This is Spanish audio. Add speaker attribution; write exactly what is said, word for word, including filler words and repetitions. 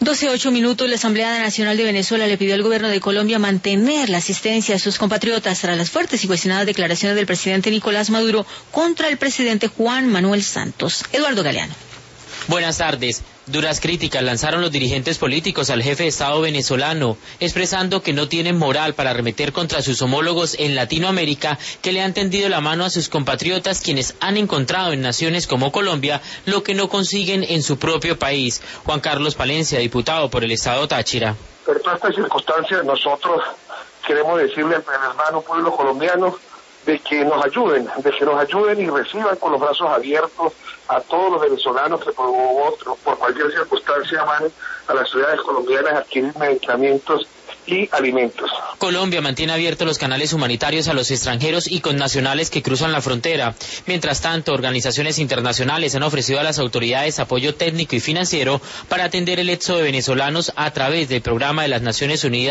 Speaker 1: doce ocho minutos, la Asamblea Nacional de Venezuela le pidió al gobierno de Colombia mantener la asistencia a sus compatriotas tras las fuertes y cuestionadas declaraciones del presidente Nicolás Maduro contra el presidente Juan Manuel Santos. Eduardo Galeano.
Speaker 2: Buenas tardes. Duras críticas lanzaron los dirigentes políticos al jefe de Estado venezolano, expresando que no tienen moral para arremeter contra sus homólogos en Latinoamérica, que le han tendido la mano a sus compatriotas, quienes han encontrado en naciones como Colombia lo que no consiguen en su propio país. Juan Carlos Palencia, diputado por el Estado Táchira.
Speaker 3: Pero todas estas circunstancias nosotros queremos decirle al hermano pueblo colombiano de que nos ayuden, de que nos ayuden y reciban con los brazos abiertos a todos los venezolanos que por otro, por cualquier circunstancia van a las ciudades colombianas a adquirir medicamentos y alimentos.
Speaker 2: Colombia mantiene abiertos los canales humanitarios a los extranjeros y connacionales que cruzan la frontera. Mientras tanto, organizaciones internacionales han ofrecido a las autoridades apoyo técnico y financiero para atender el éxodo de venezolanos a través del programa de las Naciones Unidas